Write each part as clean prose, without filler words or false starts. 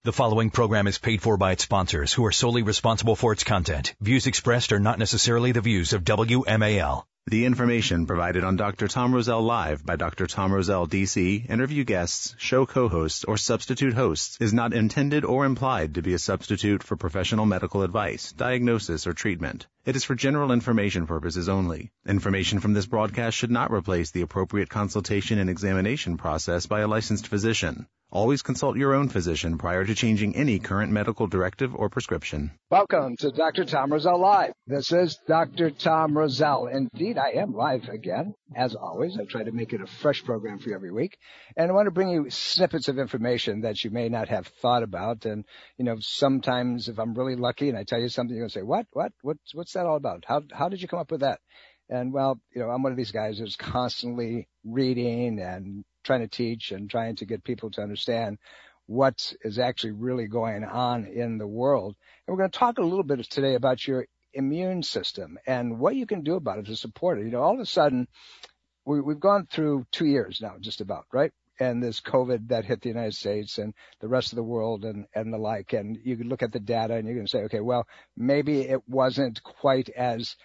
The following program is paid for by its sponsors, who are solely responsible for its content. Views expressed are not necessarily the views of WMAL. The information provided on Dr. Tom Rosell Live by Dr. Tom Rosell, D.C., interview guests, show co-hosts, or substitute hosts is not intended or implied to be a substitute for professional medical advice, diagnosis, or treatment. It is for general information purposes only. Information from this broadcast should not replace the appropriate consultation and examination process by a licensed physician. Always consult your own physician prior to changing any current medical directive or prescription. Welcome to Dr. Tom Rosell Live. This is Dr. Tom Rosell. Indeed, I am live again. As always, I try to make it a fresh program for you every week. And I want to bring you snippets of information that you may not have thought about. And, sometimes if I'm really lucky and I tell you something, you're going to say, what's that all about? How did you come up with that? And, I'm one of these guys who's constantly reading and trying to teach and trying to get people to understand what is actually really going on in the world. And we're going to talk a little bit today about your immune system and what you can do about it to support it. All of a sudden, we've gone through 2 years now, just about, right? And this COVID that hit the United States and the rest of the world and the like. And you can look at the data and you can say, okay, well, maybe it wasn't quite as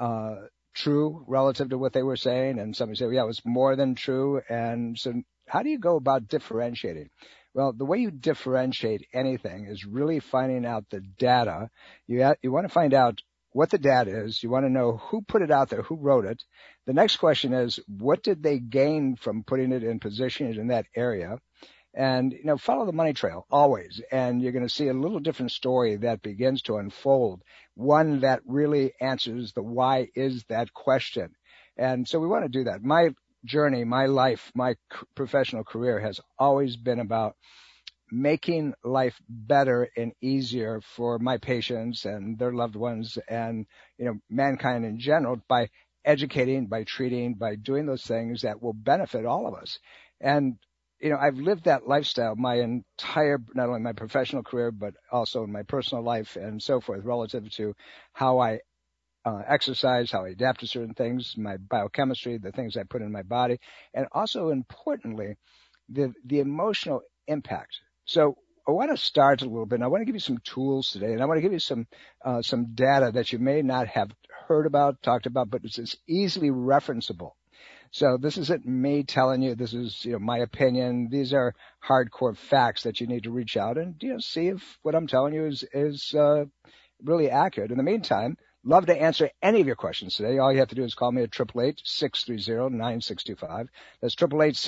true relative to what they were saying. And somebody said, well, yeah, it was more than true. And so how do you go about differentiating? Well, the way you differentiate anything is really finding out the data. You want to find out what the data is. You want to know who put it out there, who wrote it. The next question is, what did they gain from putting it in position in that area? And, follow the money trail always. And you're going to see a little different story that begins to unfold, one that really answers the why is that question. And so we want to do that. My journey, my life, my professional career has always been about making life better and easier for my patients and their loved ones and, mankind in general by educating, by treating, by doing those things that will benefit all of us. And I've lived that lifestyle my entire, not only my professional career, but also in my personal life and so forth, relative to how I exercise, how I adapt to certain things, my biochemistry, the things I put in my body, and also importantly, the emotional impact. So I want to start a little bit, and I want to give you some tools today, and I want to give you some data that you may not have heard about, talked about, but it's easily referenceable. So this isn't me telling you, this is, my opinion. These are hardcore facts that you need to reach out and, see if what I'm telling you is really accurate. In the meantime, love to answer any of your questions today. All you have to do is call me at 888-630-9625. That's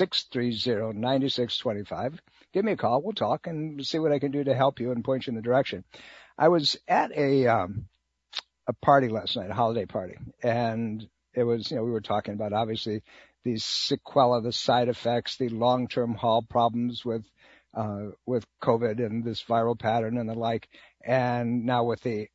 888-630-9625. Give me a call. We'll talk and see what I can do to help you and point you in the direction. I was at a party last night, a holiday party, and it was, we were talking about obviously these sequelae, the side effects, the long-term haul problems with COVID and this viral pattern and the like. And now with the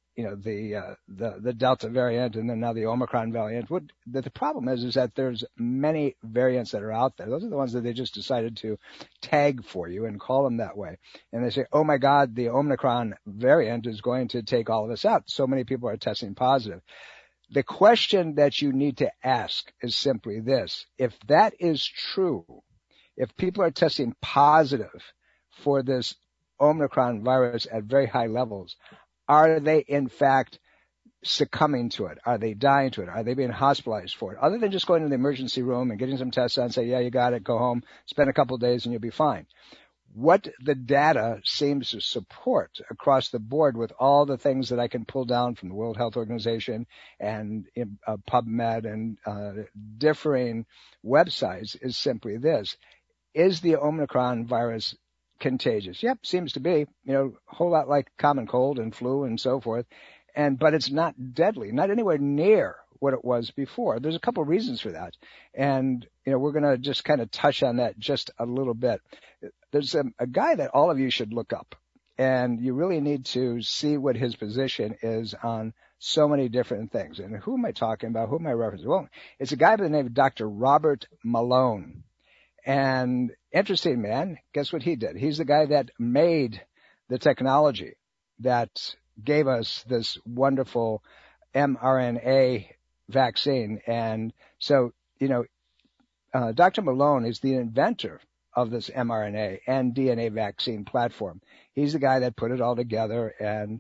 Delta variant and then now the Omicron variant. The problem is that there's many variants that are out there. Those are the ones that they just decided to tag for you and call them that way. And they say, oh my God, the Omicron variant is going to take all of us out. So many people are testing positive. The question that you need to ask is simply this. If that is true, if people are testing positive for this Omicron virus at very high levels, are they in fact succumbing to it? Are they dying to it? Are they being hospitalized for it? Other than just going to the emergency room and getting some tests done, say, yeah, you got it, go home, spend a couple of days and you'll be fine. What the data seems to support across the board with all the things that I can pull down from the World Health Organization and PubMed and differing websites is simply this. Is the Omicron virus contagious? Yep, seems to be, a whole lot like common cold and flu and so forth. But it's not deadly, not anywhere near what it was before. There's a couple of reasons for that. And, we're going to just kind of touch on that just a little bit. There's a guy that all of you should look up, and you really need to see what his position is on so many different things. And who am I talking about? Who am I referencing? Well, it's a guy by the name of Dr. Robert Malone. And interesting, man, guess what he did? He's the guy that made the technology that gave us this wonderful mRNA vaccine. And so, Dr. Malone is the inventor of this mRNA and DNA vaccine platform. He's the guy that put it all together, and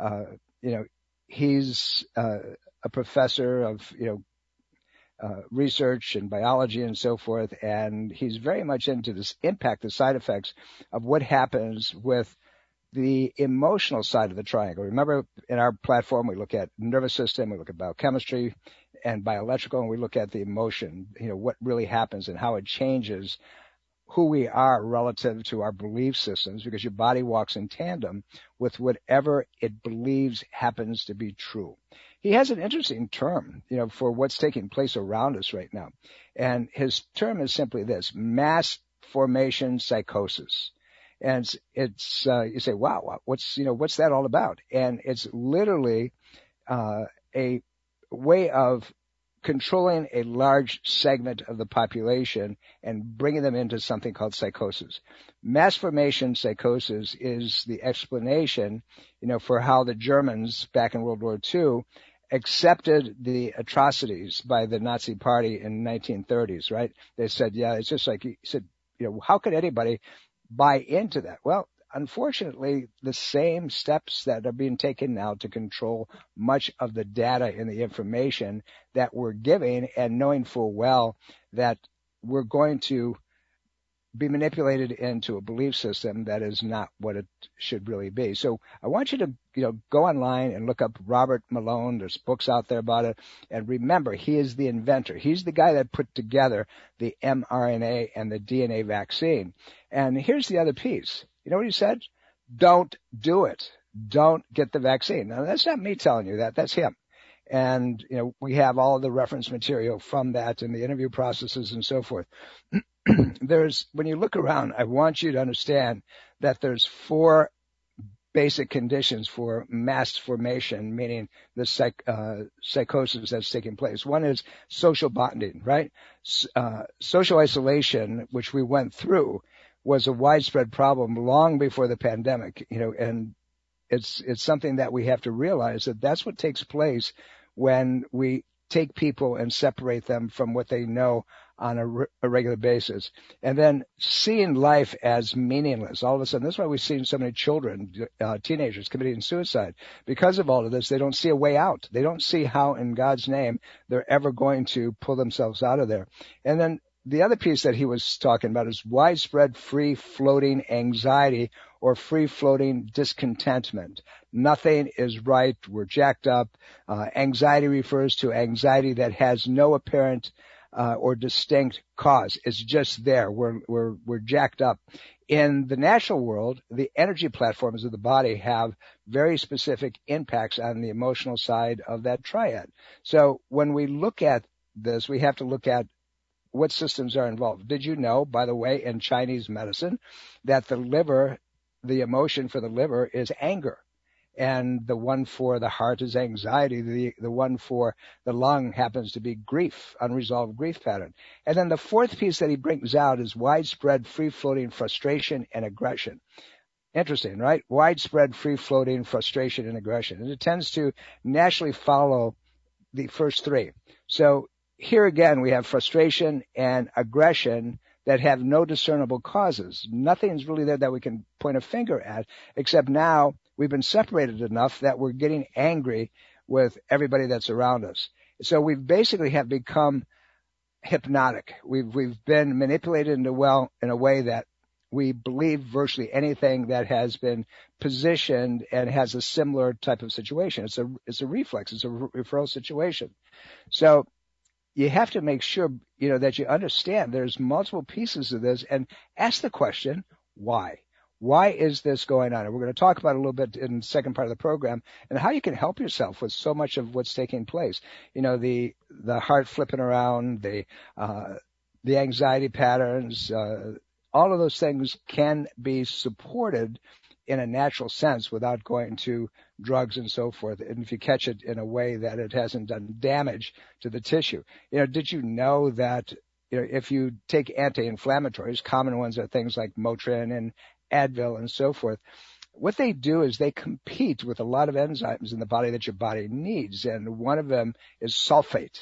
he's a professor of research and biology and so forth, and he's very much into this impact, the side effects of what happens with the emotional side of the triangle. Remember, in our platform, we look at nervous system, we look at biochemistry and bioelectrical, and we look at the emotion, what really happens and how it changes who we are relative to our belief systems, because your body walks in tandem with whatever it believes happens to be true. He has an interesting term, for what's taking place around us right now. And his term is simply this: mass formation psychosis. And it's you say, wow, what's that all about? And it's literally a way of controlling a large segment of the population and bringing them into something called psychosis. Mass formation psychosis is the explanation, for how the Germans back in World War II accepted the atrocities by the Nazi Party in the 1930s, right? They said, yeah, it's just like, he said, how could anybody buy into that? Well, unfortunately, the same steps that are being taken now to control much of the data and the information that we're giving, and knowing full well that we're going to be manipulated into a belief system that is not what it should really be. So I want you to, go online and look up Robert Malone. There's books out there about it. And remember, he is the inventor. He's the guy that put together the mRNA and the DNA vaccine. And here's the other piece. You know what he said? Don't do it. Don't get the vaccine. Now, that's not me telling you that. That's him. And, we have all of the reference material from that and the interview processes and so forth. When you look around, I want you to understand that there's 4 basic conditions for mass formation, meaning the psychosis that's taking place. One is social bonding, right? Social isolation, which we went through, was a widespread problem long before the pandemic, and it's something that we have to realize, that that's what takes place when we take people and separate them from what they know on a regular basis. And then seeing life as meaningless. All of a sudden, that's why we've seen so many children, teenagers committing suicide. Because of all of this, they don't see a way out. They don't see how, in God's name, they're ever going to pull themselves out of there. And then the other piece that he was talking about is widespread free-floating anxiety or free-floating discontentment. Nothing is right. We're jacked up. Anxiety refers to anxiety that has no apparent or distinct cause. It's just there. We're jacked up. In the natural world, the energy platforms of the body have very specific impacts on the emotional side of that triad. So when we look at this, we have to look at what systems are involved. Did you know, by the way, in Chinese medicine, that the liver, the emotion for the liver is anger, and the one for the heart is anxiety, the one for the lung happens to be grief, unresolved grief pattern. And then the 4th piece that he brings out is widespread free-floating frustration and aggression. Interesting, right? Widespread free-floating frustration and aggression. And it tends to naturally follow the first 3. So here again, we have frustration and aggression that have no discernible causes. Nothing's really there that we can point a finger at, except now we've been separated enough that we're getting angry with everybody that's around us. So we basically have become hypnotic. We've been manipulated in a way that we believe virtually anything that has been positioned and has a similar type of situation. It's a reflex. It's a referral situation. So you have to make sure, that you understand there's multiple pieces of this, and ask the question, why? Why is this going on? And we're going to talk about it a little bit in the second part of the program, and how you can help yourself with so much of what's taking place. The heart flipping around, the anxiety patterns, all of those things can be supported in a natural sense without going to drugs and so forth. And if you catch it in a way that it hasn't done damage to the tissue. Did you know that, if you take anti-inflammatories, common ones are things like Motrin and Advil and so forth, what they do is they compete with a lot of enzymes in the body that your body needs. And one of them is sulfate.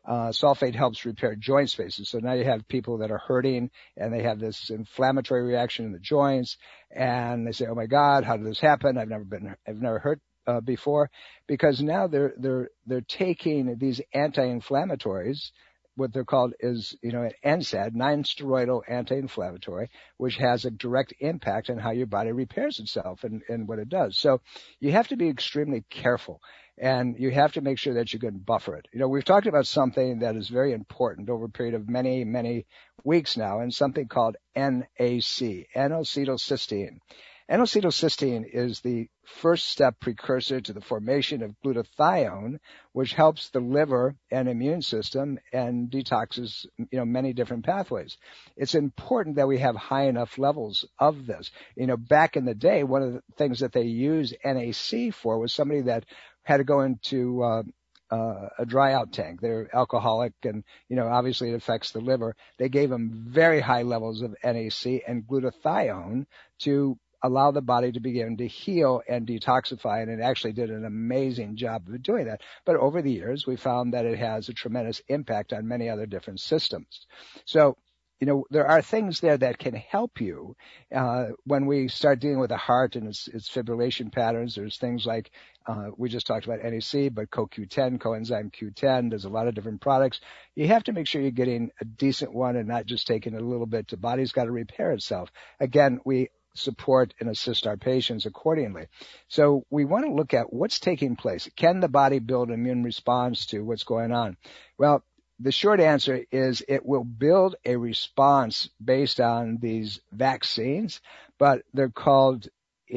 sulfate helps repair joint spaces. So now you have people that are hurting and they have this inflammatory reaction in the joints, and they say, "Oh my God, how did this happen? I've never hurt before," because now they're taking these anti-inflammatories. What they're called is, an NSAID, non-steroidal anti-inflammatory, which has a direct impact on how your body repairs itself and what it does. So you have to be extremely careful, and you have to make sure that you can buffer it. We've talked about something that is very important over a period of many, many weeks now, and something called NAC, N-acetylcysteine. N-acetylcysteine is the first step precursor to the formation of glutathione, which helps the liver and immune system and detoxes, many different pathways. It's important that we have high enough levels of this. Back in the day, one of the things that they used NAC for was somebody that had to go into a dry out tank. They're alcoholic, and obviously it affects the liver. They gave them very high levels of NAC and glutathione to allow the body to begin to heal and detoxify, and it actually did an amazing job of doing that. But over the years, we found that it has a tremendous impact on many other different systems. So, there are things there that can help you when we start dealing with the heart and its fibrillation patterns. There's things like, we just talked about NAC, but CoQ10, coenzyme Q10, there's a lot of different products. You have to make sure you're getting a decent one and not just taking a little bit. The body's got to repair itself. Again, we support and assist our patients accordingly. So we want to look at what's taking place. Can the body build an immune response to what's going on? Well, the short answer is it will build a response based on these vaccines, but they're called,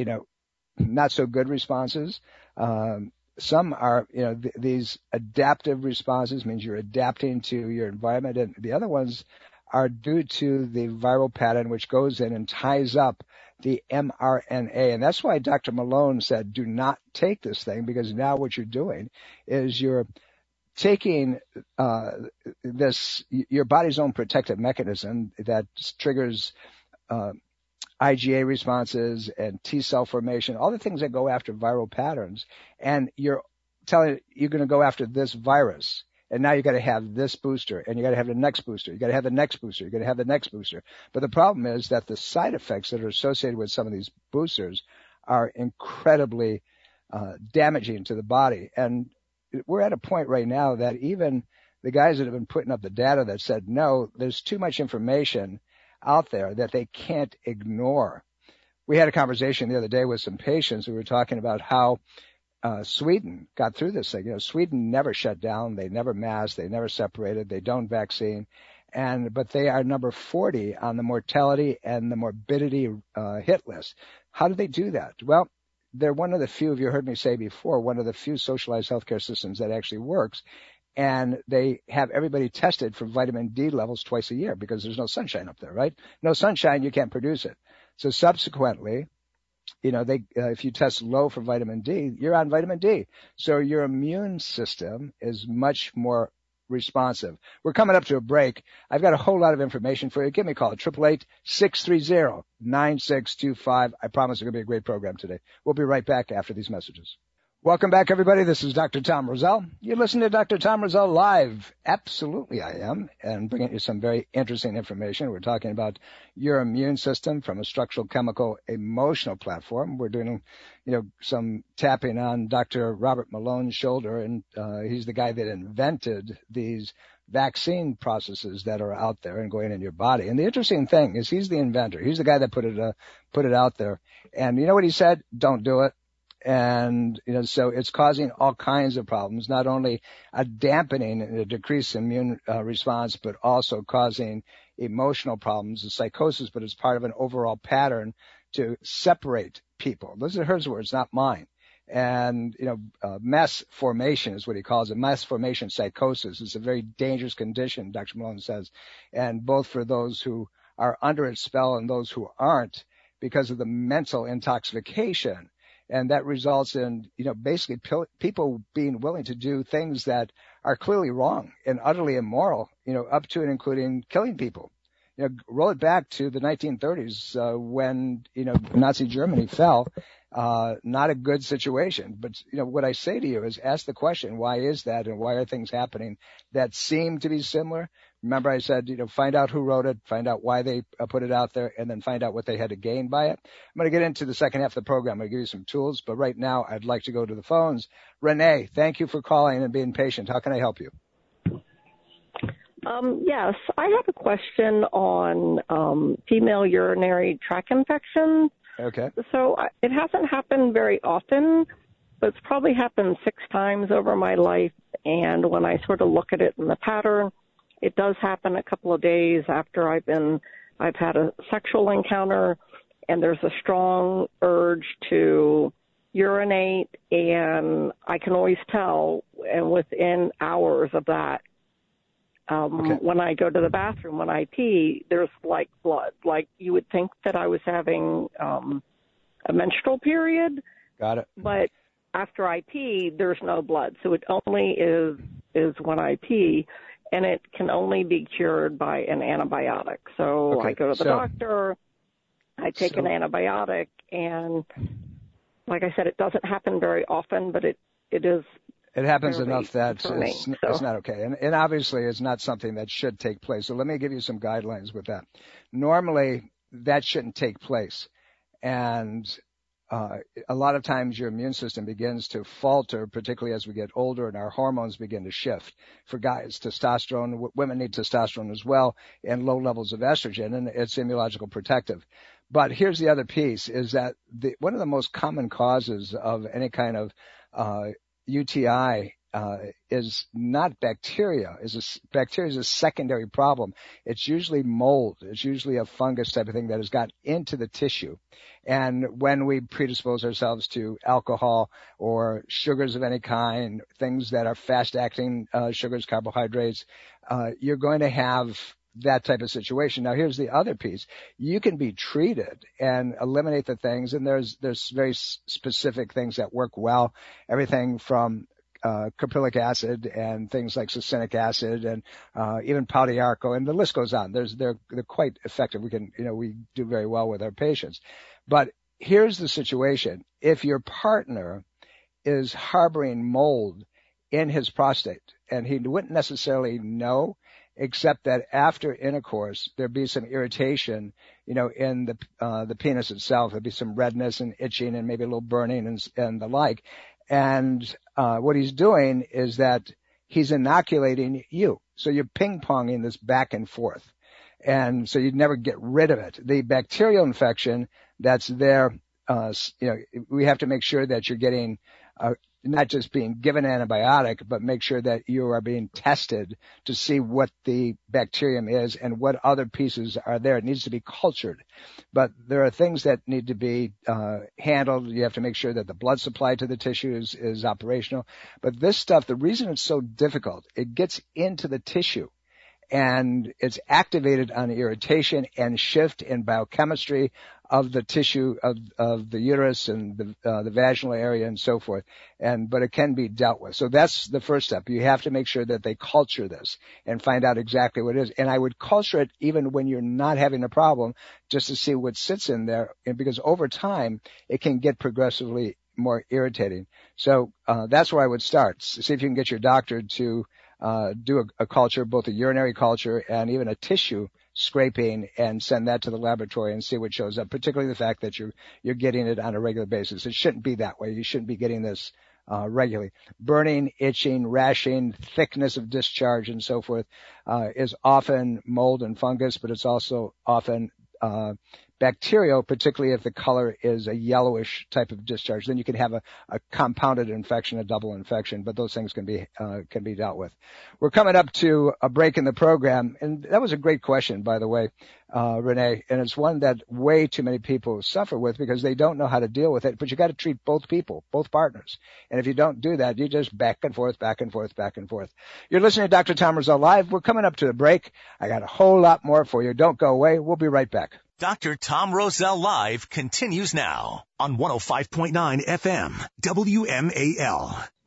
not so good responses. Some are, these adaptive responses, means you're adapting to your environment, and the other ones are due to the viral pattern, which goes in and ties up the mRNA. And that's why Dr. Malone said, do not take this thing, because now what you're doing is you're taking your body's own protective mechanism that triggers IgA responses and T cell formation, all the things that go after viral patterns, and you're telling it you're going to go after this virus. And now you got to have this booster, and you got to have the next booster. You got to have the next booster. You got to have the next booster. But the problem is that the side effects that are associated with some of these boosters are incredibly damaging to the body. And we're at a point right now that even the guys that have been putting up the data that said, no, there's too much information out there that they can't ignore. We had a conversation the other day with some patients who were talking about how Sweden got through this thing. Sweden never shut down. They never masked. They never separated. They don't vaccine. But they are number 40 on the mortality and the morbidity hit list. How do they do that? Well, they're one of the few, you heard me say before, one of the few socialized healthcare systems that actually works. And they have everybody tested for vitamin D levels twice a year, because there's no sunshine up there, right? No sunshine, you can't produce it. So subsequently, if you test low for vitamin D, you're on vitamin D. So your immune system is much more responsive. We're coming up to a break. I've got a whole lot of information for you. Give me a call at 888-630-9625. I promise it's going to be a great program today. We'll be right back after these messages. Welcome back, everybody. This is Dr. Tom Rosell. You're listening to Dr. Tom Rosell Live. Absolutely, I am, and bringing you some very interesting information. We're talking about your immune system from a structural, chemical, emotional platform. We're doing, some tapping on Dr. Robert Malone's shoulder, and he's the guy that invented these vaccine processes that are out there and going in your body. And the interesting thing is he's the inventor. He's the guy that put it out there. And you know what he said? Don't do it. And, so it's causing all kinds of problems, not only a dampening and a decreased immune response, but also causing emotional problems and psychosis, but it's part of an overall pattern to separate people. Those are his words, not mine. And, mass formation is what he calls it. Mass formation psychosis is a very dangerous condition, Dr. Malone says, and both for those who are under its spell and those who aren't, because of the mental intoxication. And that results in, basically people being willing to do things that are clearly wrong and utterly immoral, up to and including killing people. roll it back to the 1930s when, Nazi Germany fell. Not a good situation. But, what I say to you is ask the question, why is that, and why are things happening that seem to be similar? Remember I said, find out who wrote it, find out why they put it out there, and then find out what they had to gain by it. I'm going to get into the second half of the program. I'm going to give you some tools, but right now I'd like to go to the phones. Renee, thank you for calling and being patient. How can I help you? Yes, I have a question on female urinary tract infections. Okay. So it hasn't happened very often, but it's probably happened 6 times over my life. And when I sort of look at it in the pattern, it does happen a couple of days after I've had a sexual encounter, and there's a strong urge to urinate, and I can always tell, and within hours of that, when I go to the bathroom, when I pee, there's like blood. Like you would think that I was having a menstrual period. Got it. But after I pee, there's no blood. So it only is when I pee, and it can only be cured by an antibiotic. So I go to the doctor, I take an antibiotic, and like I said, it doesn't happen very often, but it is. It happens enough that it's not okay. And obviously it's not something that should take place. So let me give you some guidelines with that. Normally, that shouldn't take place. And a lot of times your immune system begins to falter, particularly as we get older and our hormones begin to shift. For guys, testosterone, women need testosterone as well, and low levels of estrogen, and it's immunological protective. But here's the other piece, is that one of the most common causes of any kind of UTI is not bacteria. Bacteria is a secondary problem. It's usually mold. It's usually a fungus type of thing that has got into the tissue. And when we predispose ourselves to alcohol or sugars of any kind, things that are fast-acting sugars, carbohydrates, you're going to have that type of situation. Now, here's the other piece. You can be treated and eliminate the things, and there's very specific things that work well. Everything from caprylic acid and things like succinic acid and even Poldiarco, and the list goes on. They're quite effective. We do very well with our patients. But here's the situation. If your partner is harboring mold in his prostate, and he wouldn't necessarily know, except that after intercourse there'd be some irritation, in the penis itself. There'd be some redness and itching and maybe a little burning and the like. And what he's doing is that he's inoculating you. So you're ping-ponging this back and forth. And so you'd never get rid of it. The bacterial infection that's there, we have to make sure that you're getting not just being given an antibiotic, but make sure that you are being tested to see what the bacterium is and what other pieces are there. It needs to be cultured. But there are things that need to be handled. You have to make sure that the blood supply to the tissue is operational. But this stuff, the reason it's so difficult, it gets into the tissue, and it's activated on irritation and shift in biochemistry of the tissue of the uterus and the vaginal area and so forth. But it can be dealt with. So that's the first step. You have to make sure that they culture this and find out exactly what it is. And I would culture it even when you're not having a problem, just to see what sits in there, because over time it can get progressively more irritating. So that's where I would start. See if you can get your doctor to do a culture, both a urinary culture and even a tissue scraping, and send that to the laboratory and see what shows up, particularly the fact that you're getting it on a regular basis. It shouldn't be that way. You shouldn't be getting this regularly. Burning, itching, rashing, thickness of discharge and so forth is often mold and fungus, but it's also often bacterial, particularly if the color is a yellowish type of discharge. Then you can have a compounded infection, a double infection, but those things can be dealt with. We're coming up to a break in the program, and that was a great question, by the way, Renee, and it's one that way too many people suffer with because they don't know how to deal with it, but you got to treat both people, both partners. And if you don't do that, you just back and forth, back and forth, back and forth. You're listening to Dr. Tom Rosell Live. We're coming up to the break. I got a whole lot more for you. Don't go away. We'll be right back. Dr. Tom Rosell Live continues now on 105.9 FM, WMAL.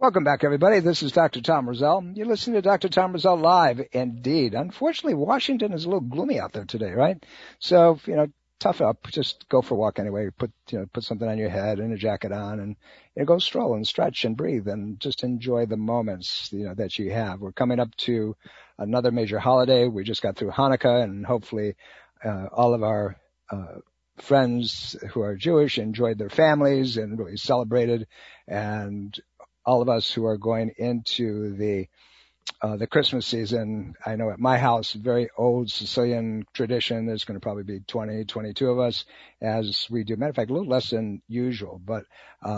Welcome back, everybody. This is Dr. Tom Rosell. You're listening to Dr. Tom Rosell Live. Indeed. Unfortunately, Washington is a little gloomy out there today, right? So, tough up. Just go for a walk anyway. Put something on your head and a jacket on and go stroll and stretch and breathe and just enjoy the moments, that you have. We're coming up to another major holiday. We just got through Hanukkah, and hopefully, all of our, friends who are Jewish enjoyed their families and really celebrated, and all of us who are going into the Christmas season. I know at my house, very old Sicilian tradition, there's going to probably be 20, 22 of us as we do. Matter of fact, a little less than usual, but,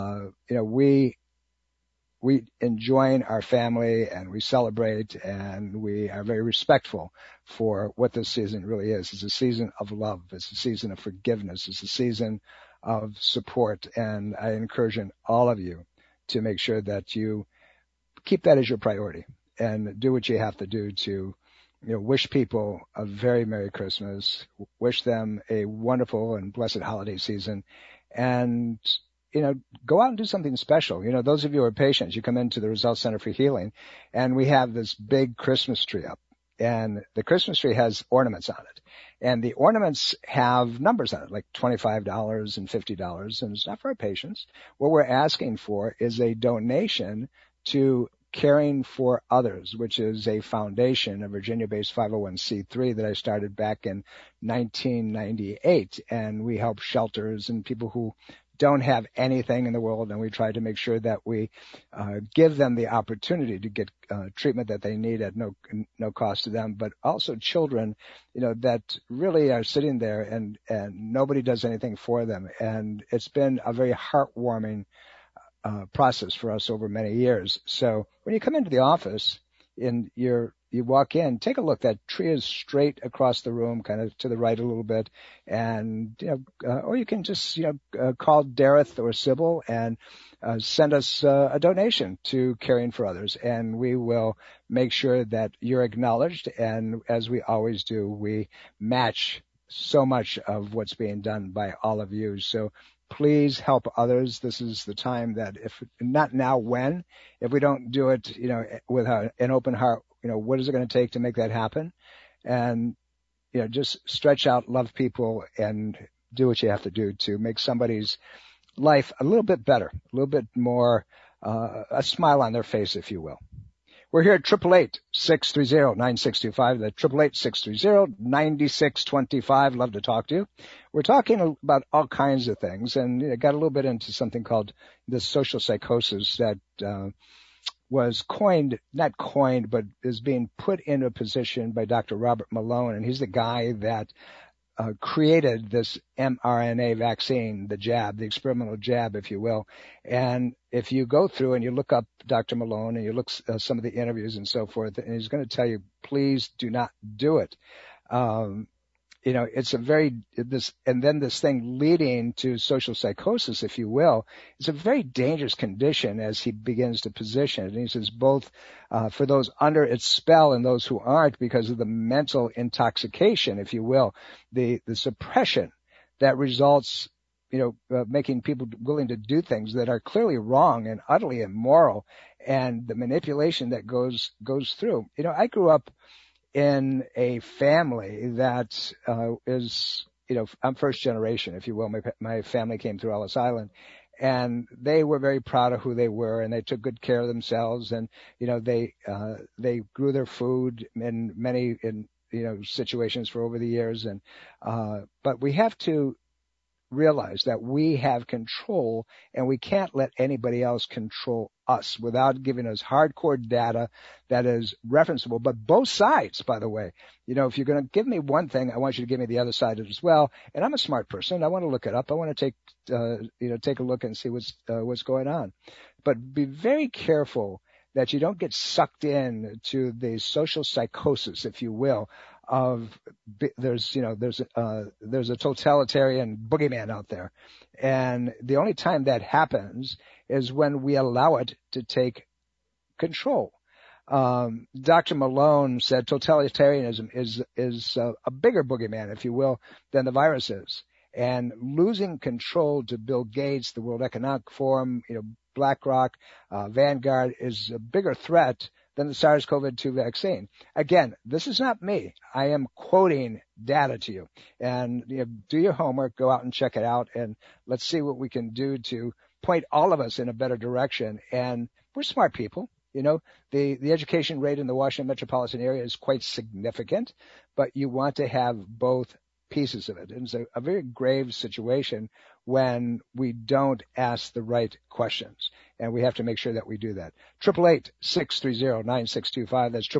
we enjoy our family and we celebrate and we are very respectful for what this season really is. It's a season of love. It's a season of forgiveness. It's a season of support. And I encourage all of you to make sure that you keep that as your priority and do what you have to do to, wish people a very Merry Christmas, wish them a wonderful and blessed holiday season, and, go out and do something special. Those of you who are patients, you come into the Rosell Center for Healing, and we have this big Christmas tree up, and the Christmas tree has ornaments on it. And the ornaments have numbers on it, like $25 and $50, and it's not for our patients. What we're asking for is a donation to Caring for Others, which is a foundation, a Virginia-based 501c3 that I started back in 1998. And we help shelters and people who don't have anything in the world, and we try to make sure that we give them the opportunity to get treatment that they need at no cost to them, but also children, that really are sitting there and nobody does anything for them. And it's been a very heartwarming process for us over many years. So when you come into the office and you walk in, take a look. That tree is straight across the room, kind of to the right a little bit. And, or you can just, call Dareth or Sybil and send us a donation to Caring for Others. And we will make sure that you're acknowledged. And as we always do, we match so much of what's being done by all of you. So please help others. This is the time that if not now, when? If we don't do it, with an open heart, what is it going to take to make that happen? And, just stretch out, love people, and do what you have to do to make somebody's life a little bit better, a little bit more, a smile on their face, if you will. We're here at 888-630-9625. That's 888-630-9625. Love to talk to you. We're talking about all kinds of things, and I got a little bit into something called the social psychosis that was not coined, but is being put into a position by Dr. Robert Malone, and he's the guy that created this mRNA vaccine, the jab, the experimental jab, if you will. And if you go through and you look up Dr. Malone and you look some of the interviews and so forth, and he's going to tell you, please do not do it. It's and then this thing leading to social psychosis, if you will, is a very dangerous condition as he begins to position it. And he says both for those under its spell and those who aren't, because of the mental intoxication, if you will, the suppression that results, making people willing to do things that are clearly wrong and utterly immoral, and the manipulation that goes through. I grew up in a family that is, I'm first generation, if you will. My family came through Ellis Island, and they were very proud of who they were, and they took good care of themselves, and they grew their food in many situations for over the years, and but we have to realize that we have control, and we can't let anybody else control us without giving us hardcore data that is referenceable. But both sides, by the way, if you're going to give me one thing, I want you to give me the other side as well. And I'm a smart person. I want to look it up. I want to take a look and see what's going on. But be very careful that you don't get sucked in to the social psychosis, if you will, of there's a totalitarian boogeyman out there. And the only time that happens is when we allow it to take control. Dr. Malone said totalitarianism is a bigger boogeyman, if you will, than the virus is. And losing control to Bill Gates, the World Economic Forum, BlackRock, Vanguard is a bigger threat than the SARS-CoV-2 vaccine. Again, this is not me. I am quoting data to you. And do your homework, go out and check it out, and let's see what we can do to point all of us in a better direction. And we're smart people. The education rate in the Washington metropolitan area is quite significant, but you want to have both pieces of it. And it's a very grave situation when we don't ask the right questions, and we have to make sure that we do that. 888-630-9625. That's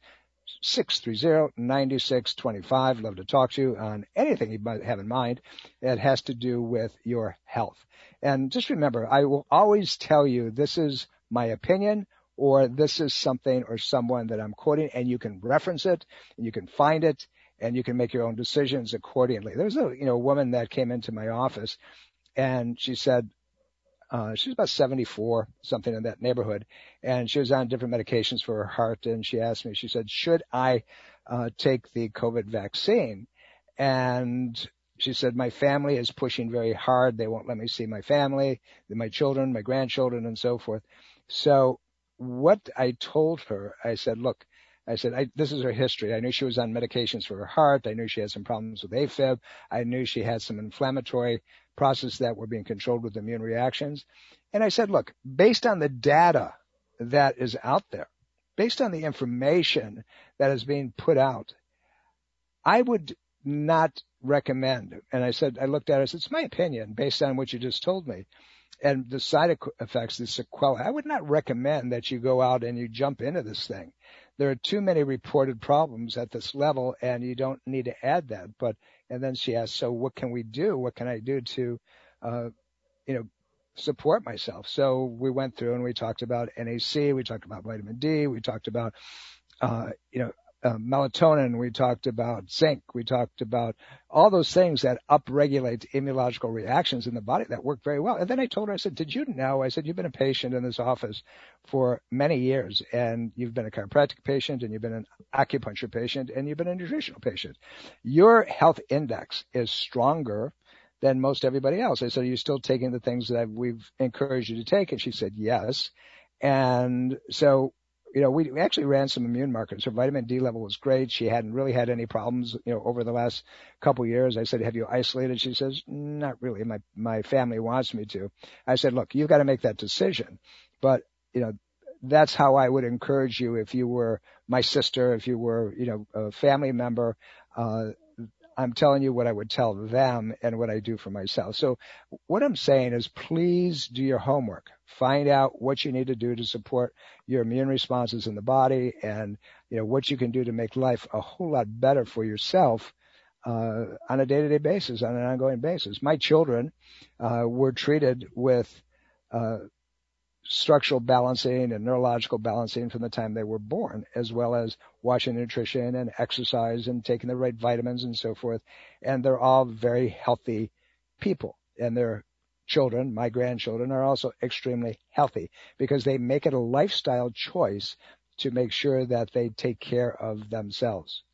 888-630-9625. Love to talk to you on anything you might have in mind that has to do with your health. And just remember, I will always tell you this is my opinion, or this is something or someone that I'm quoting, and you can reference it, and you can find it, and you can make your own decisions accordingly. There was a woman that came into my office, and she said, she was about 74, something in that neighborhood, and she was on different medications for her heart, and she asked me, she said, should I take the COVID vaccine? And she said, my family is pushing very hard. They won't let me see my family, my children, my grandchildren, and so forth. So what I told her, I said, look, this is her history. I knew she was on medications for her heart. I knew she had some problems with AFib. I knew she had some inflammatory processes that were being controlled with immune reactions. And I said, look, based on the data that is out there, based on the information that is being put out, I would not recommend. And I looked at her, I said, it's my opinion based on what you just told me. And the side effects, the sequelae, I would not recommend that you go out and you jump into this thing. There are too many reported problems at this level, and you don't need to add that. And then she asked, so what can we do? What can I do to, support myself? So we went through and we talked about NAC, we talked about vitamin D, we talked about, melatonin, we talked about zinc, we talked about all those things that upregulate immunological reactions in the body that work very well. And then I told her, I said, did you know? I said, you've been a patient in this office for many years, and you've been a chiropractic patient, and you've been an acupuncture patient, and you've been a nutritional patient. Your health index is stronger than most everybody else. I said, are you still taking the things that we've encouraged you to take? And she said, yes. And so we actually ran some immune markers. Her vitamin D level was great. She hadn't really had any problems, over the last couple of years. I said, have you isolated? She says, not really. My family wants me to. I said, look, you've got to make that decision. But, that's how I would encourage you if you were my sister, if you were, a family member. I'm telling you what I would tell them and what I do for myself. So what I'm saying is, please do your homework. Find out what you need to do to support your immune responses in the body, and, what you can do to make life a whole lot better for yourself, on a day-to-day basis, on an ongoing basis. My children, were treated with, structural balancing and neurological balancing from the time they were born, as well as watching nutrition and exercise and taking the right vitamins and so forth. And they're all very healthy people. And their children, my grandchildren, are also extremely healthy because they make it a lifestyle choice to make sure that they take care of themselves.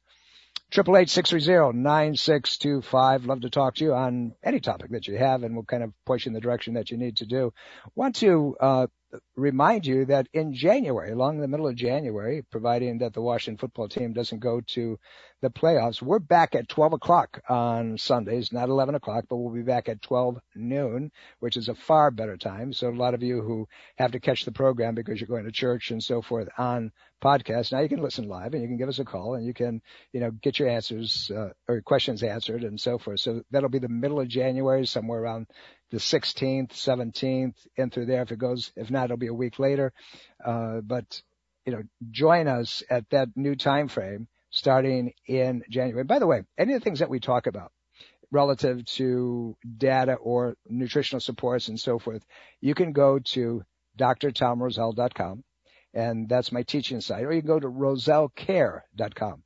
888-630-9625. Love to talk to you on any topic that you have, and we'll kind of push in the direction that you need to do. Want to remind you that in January, along the middle of January, providing that the Washington football team doesn't go to the playoffs, we're back at 12 o'clock on Sundays, not 11 o'clock, but we'll be back at 12 noon, which is a far better time. So a lot of you who have to catch the program because you're going to church and so forth on podcast, now you can listen live and you can give us a call and you can, get your answers or questions answered and so forth. So that'll be the middle of January, somewhere around the 16th, 17th, in through there if it goes. If not, it'll be a week later. But join us at that new time frame starting in January. By the way, any of the things that we talk about relative to data or nutritional supports and so forth, you can go to drtomroselle.com, and that's my teaching site, or you can go to rosellcare.com.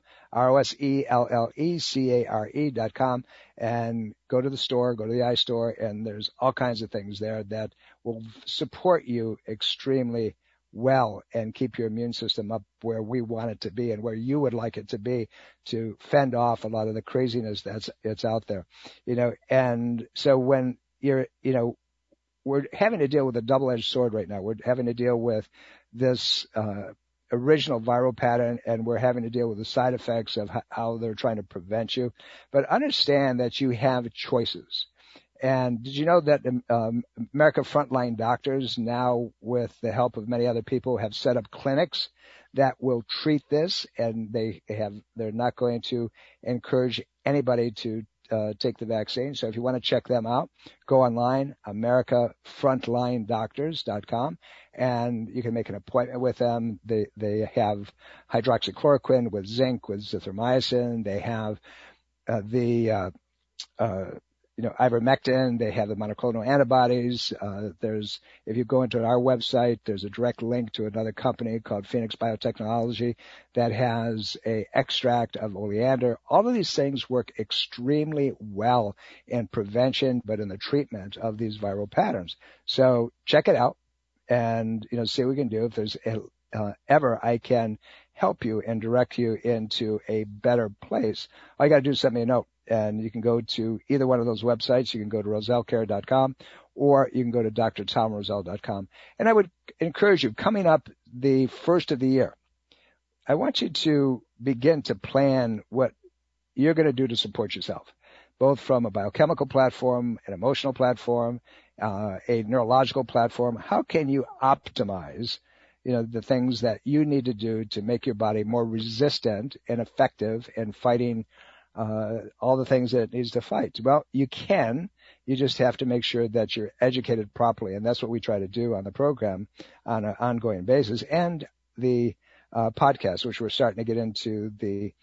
ROSELLECARE.com, and go to the store, go to the iStore, and there's all kinds of things there that will support you extremely well and keep your immune system up where we want it to be and where you would like it to be to fend off a lot of the craziness that's out there, And so when you're, we're having to deal with a double-edged sword right now. We're having to deal with this original viral pattern, and we're having to deal with the side effects of how they're trying to prevent you. But understand that you have choices. And did you know that America Frontline Doctors now, with the help of many other people, have set up clinics that will treat this, and they're not going to encourage anybody to take the vaccine. So if you want to check them out, go online, AmericaFrontlineDoctors.com, and you can make an appointment with them. They have hydroxychloroquine with zinc, with zithromycin. They have ivermectin. They have the monoclonal antibodies. If you go into our website, there's a direct link to another company called Phoenix Biotechnology that has a extract of oleander. All of these things work extremely well in prevention, but in the treatment of these viral patterns. So check it out and, see what we can do. If there's ever I can help you and direct you into a better place, all you got to do is send me a note. And you can go to either one of those websites. You can go to RosellCare.com or you can go to drtomrosell.com. And I would encourage you, coming up the first of the year, I want you to begin to plan what you're going to do to support yourself, both from a biochemical platform, an emotional platform, a neurological platform. How can you optimize the things that you need to do to make your body more resistant and effective in fighting all the things that it needs to fight? Well, you can. You just have to make sure that you're educated properly, and that's what we try to do on the program on an ongoing basis. And the podcast, which we're starting to get into the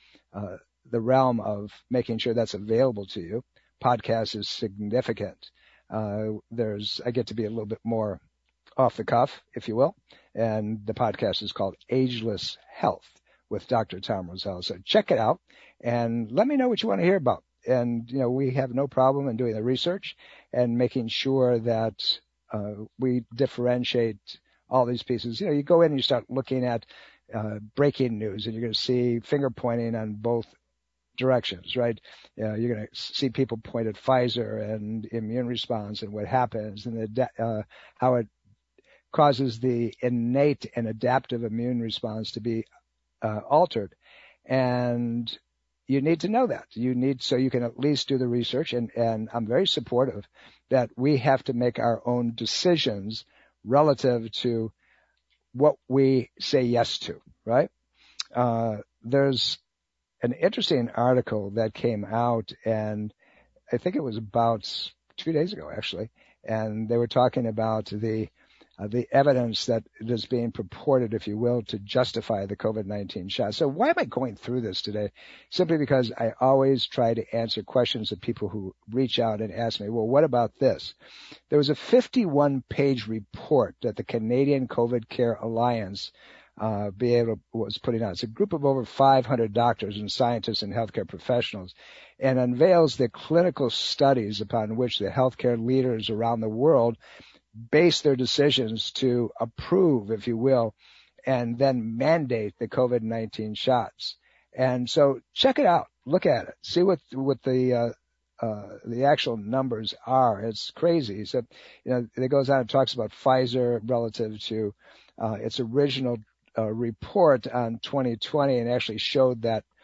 realm of making sure that's available to you. Podcast is significant. I get to be a little bit more off the cuff, if you will, and the podcast is called Ageless Health with Dr. Tom Rosell. So check it out and let me know what you want to hear about. And, we have no problem in doing the research and making sure that we differentiate all these pieces. You go in and you start looking at breaking news, and you're going to see finger pointing on both directions, right? You're going to see people point at Pfizer and immune response and what happens and how it causes the innate and adaptive immune response to be altered. And you need to know that. So you can at least do the research. And I'm very supportive that we have to make our own decisions relative to what we say yes to, right? There's an interesting article that came out, and I think it was about 2 days ago, actually. And they were talking about the evidence that is being purported, if you will, to justify the COVID-19 shot. So why am I going through this today? Simply because I always try to answer questions of people who reach out and ask me, well, what about this? There was a 51-page report that the Canadian COVID Care Alliance was putting out. It's a group of over 500 doctors and scientists and healthcare professionals, and unveils the clinical studies upon which the healthcare leaders around the world base their decisions to approve, if you will, and then mandate the COVID-19 shots. And so check it out. Look at it. See what the actual numbers are. It's crazy. So, it goes on and talks about Pfizer relative to its original report on 2020, and actually showed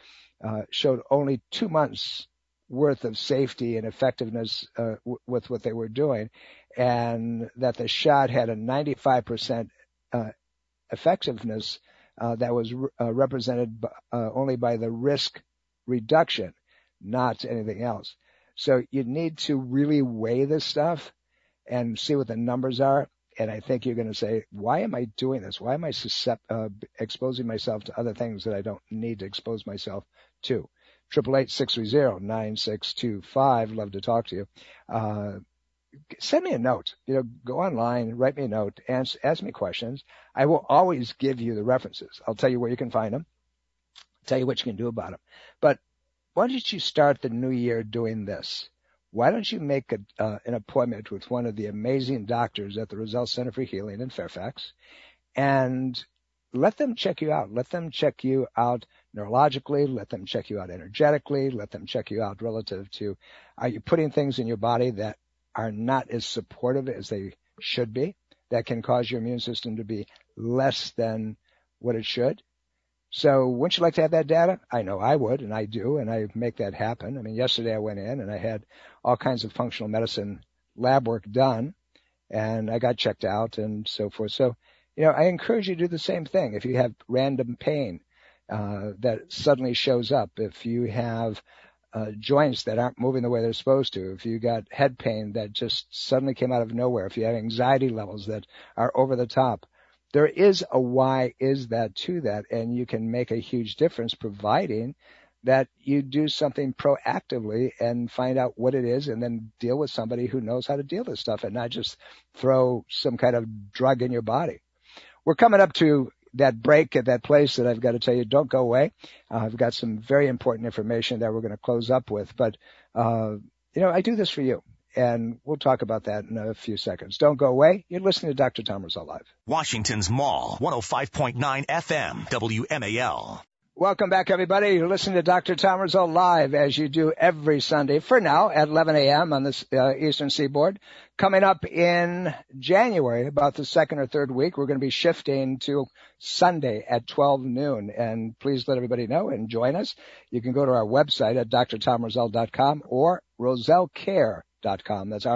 only 2 months worth of safety and effectiveness with what they were doing, and that the shot had a 95% effectiveness that was represented only by the risk reduction, not anything else. So you need to really weigh this stuff and see what the numbers are. And I think you're going to say, why am I doing this? Why am I exposing myself to other things that I don't need to expose myself to? 888-630-9625. Love to talk to you. Send me a note. Go online, write me a note, ask me questions. I will always give you the references. I'll tell you where you can find them, tell you what you can do about them. But why don't you start the new year doing this? Why don't you make an appointment with one of the amazing doctors at the Rosell Center for Healing in Fairfax and let them check you out. Let them check you out neurologically. Let them check you out energetically. Let them check you out relative to, are you putting things in your body that are not as supportive as they should be, that can cause your immune system to be less than what it should? So wouldn't you like to have that data? I know I would, and I do, and I make that happen. I mean, yesterday I went in and I had all kinds of functional medicine lab work done, and I got checked out and so forth. So, I encourage you to do the same thing. If you have random pain that suddenly shows up, if you have joints that aren't moving the way they're supposed to, if you got head pain that just suddenly came out of nowhere, if you have anxiety levels that are over the top, there is a why is that to that, and you can make a huge difference providing that you do something proactively and find out what it is and then deal with somebody who knows how to deal with stuff and not just throw some kind of drug in your body. We're coming up to that break at that place that I've got to tell you, don't go away. I've got some very important information that we're going to close up with, but, I do this for you. And we'll talk about that in a few seconds. Don't go away. You're listening to Dr. Tom Rosell Live. Washington's Mall, 105.9 FM, WMAL. Welcome back, everybody. You're listening to Dr. Tom Rosell Live, as you do every Sunday, for now, at 11 a.m. on the Eastern Seaboard. Coming up in January, about the second or third week, we're going to be shifting to Sunday at 12 noon. And please let everybody know and join us. You can go to our website at drtomrosell.com or rosellcare.com. That's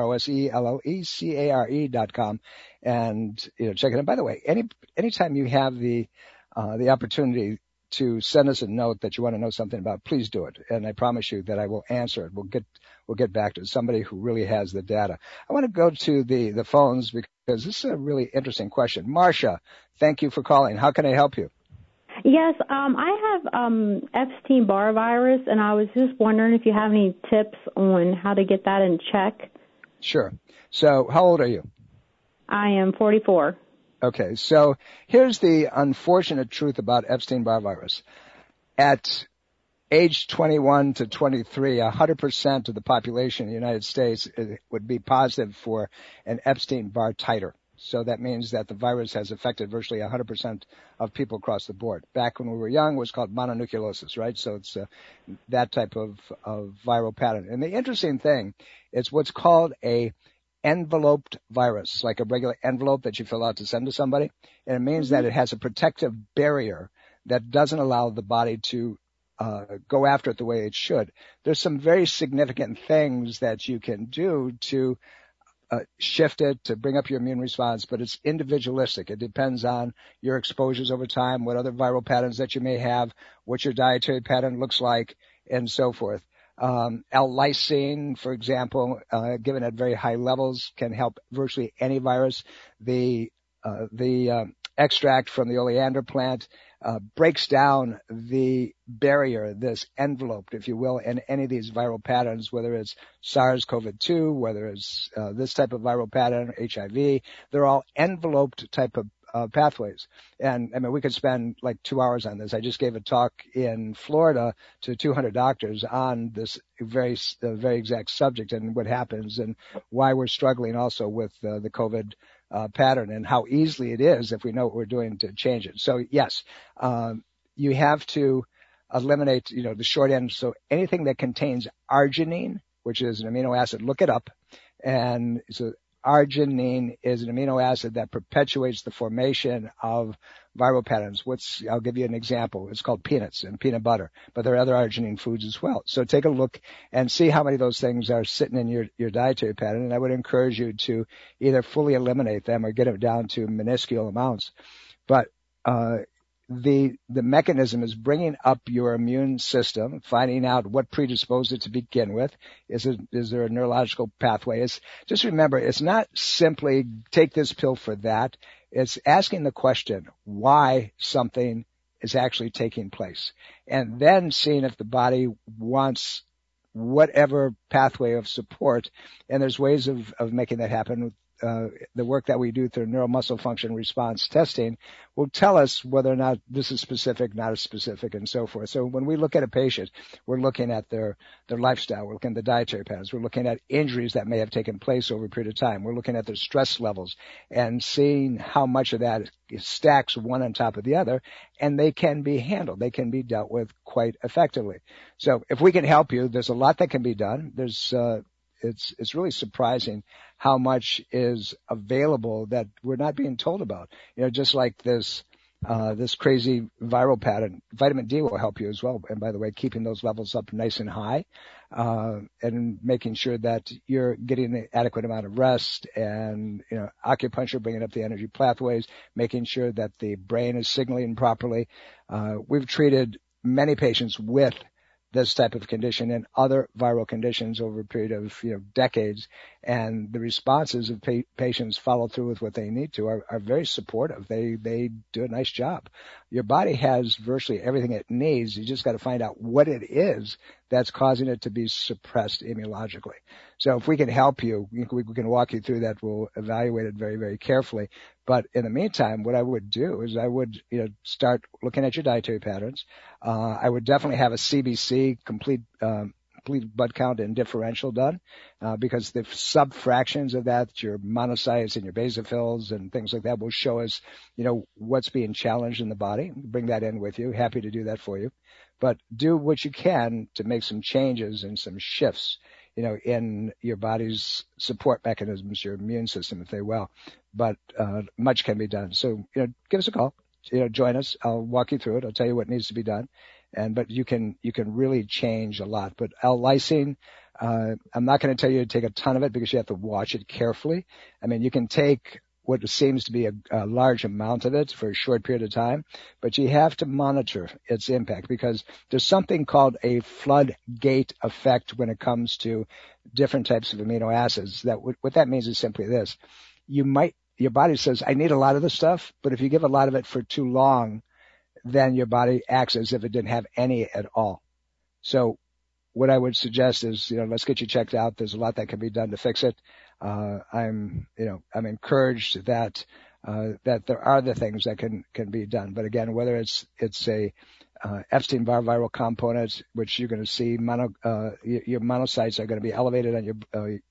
ROSELLECARE.com. And, check it out. By the way, anytime you have the opportunity to send us a note that you want to know something about, please do it. And I promise you that I will answer it. We'll get back to somebody who really has the data. I want to go to the phones because this is a really interesting question. Marsha, thank you for calling. How can I help you? Yes, I have Epstein-Barr virus, and I was just wondering if you have any tips on how to get that in check. Sure. So how old are you? I am 44. Okay, so here's the unfortunate truth about Epstein-Barr virus. At age 21 to 23, 100% of the population in the United States would be positive for an Epstein-Barr titer. So that means that the virus has affected virtually 100% of people across the board. Back when we were young, it was called mononucleosis, right? So it's that type of viral pattern. And the interesting thing is what's called a enveloped virus, like a regular envelope that you fill out to send to somebody. And it means that it has a protective barrier that doesn't allow the body to go after it the way it should. There's some very significant things that you can do to shift it, to bring up your immune response, but it's individualistic. It depends on your exposures over time, what other viral patterns that you may have, what your dietary pattern looks like, and so forth. L-lysine, for example, given at very high levels, can help virtually any virus. The extract from the oleander plant breaks down the barrier, this envelope, if you will, in any of these viral patterns, whether it's SARS-CoV-2, whether it's this type of viral pattern, HIV. They're all enveloped type of pathways. And I mean, we could spend like 2 hours on this. I just gave a talk in Florida to 200 doctors on this very exact subject and what happens and why we're struggling also with the COVID pattern and how easily it is if we know what we're doing to change it. So yes, you have to eliminate, the short end. So anything that contains arginine, which is an amino acid, look it up. And so arginine is an amino acid that perpetuates the formation of viral patterns. I'll give you an example. It's called peanuts and peanut butter, but there are other arginine foods as well. So take a look and see how many of those things are sitting in your dietary pattern. And I would encourage you to either fully eliminate them or get them down to minuscule amounts. But, the mechanism is bringing up your immune system, finding out what predisposed it to begin with. Is there a neurological pathway? Just remember, it's not simply take this pill for that. It's asking the question why something is actually taking place, and then seeing if the body wants whatever pathway of support. And there's ways of making that happen the work that we do through neuromuscle function response testing will tell us whether or not this is specific, not as specific, and so forth. So when we look at a patient, we're looking at their lifestyle, we're looking at the dietary patterns, we're looking at injuries that may have taken place over a period of time, we're looking at their stress levels and seeing how much of that stacks one on top of the other, and they can be handled. They can be dealt with quite effectively. So if we can help you, there's a lot that can be done. It's really surprising how much is available that we're not being told about. Just like this crazy viral pattern, vitamin D will help you as well. And by the way, keeping those levels up nice and high, and making sure that you're getting the adequate amount of rest, and, acupuncture, bringing up the energy pathways, making sure that the brain is signaling properly. We've treated many patients with this type of condition and other viral conditions over a period of decades, and the responses of patients follow through with what they need to are very supportive. They do a nice job. Your body has virtually everything it needs. You just got to find out what it is that's causing it to be suppressed immunologically. So if we can help you, we can walk you through that. We'll evaluate it very, very carefully. But in the meantime, what I would do is I would, start looking at your dietary patterns. I would definitely have a CBC, complete blood count and differential done, because the subfractions of that, your monocytes and your basophils and things like that, will show us, what's being challenged in the body. Bring that in with you. Happy to do that for you. But do what you can to make some changes and some shifts, in your body's support mechanisms, your immune system, if they will. But much can be done. So, give us a call. Join us. I'll walk you through it. I'll tell you what needs to be done. But you can really change a lot. But L-lysine, I'm not going to tell you to take a ton of it because you have to watch it carefully. I mean, you can take what seems to be a large amount of it for a short period of time, but you have to monitor its impact because there's something called a floodgate effect when it comes to different types of amino acids. What that means is simply this. Your body says, I need a lot of this stuff, but if you give a lot of it for too long, then your body acts as if it didn't have any at all. So what I would suggest is, let's get you checked out. There's a lot that can be done to fix it. I'm encouraged that there are the things that can be done. But again, whether it's a Epstein-Barr viral component, which you're going to see your monocytes are going to be elevated on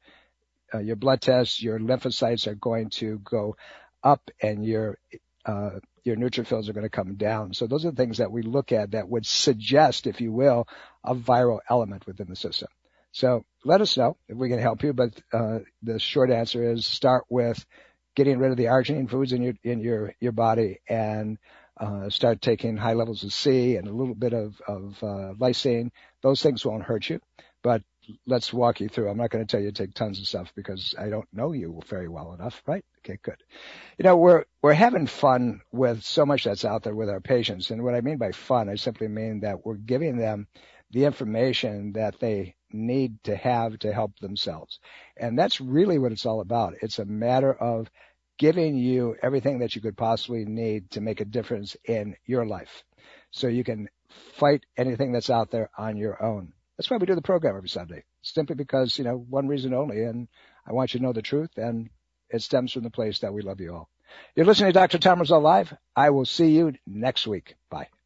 your blood tests, your lymphocytes are going to go up, and your neutrophils are going to come down. So those are the things that we look at that would suggest, if you will, a viral element within the system. So let us know if we can help you. But the short answer is start with getting rid of the arginine foods in your body, and start taking high levels of C and a little bit of lysine. Those things won't hurt you, but let's walk you through. I'm not going to tell you to take tons of stuff because I don't know you very well enough, right? Okay, good. We're having fun with so much that's out there with our patients. And what I mean by fun, I simply mean that we're giving them the information that they need to have to help themselves. And that's really what it's all about. It's a matter of giving you everything that you could possibly need to make a difference in your life so you can fight anything that's out there on your own. That's why we do the program every Sunday, simply because, one reason only, and I want you to know the truth, and it stems from the place that we love you all. You're listening to Dr. Tom Rosell Live. I will see you next week. Bye.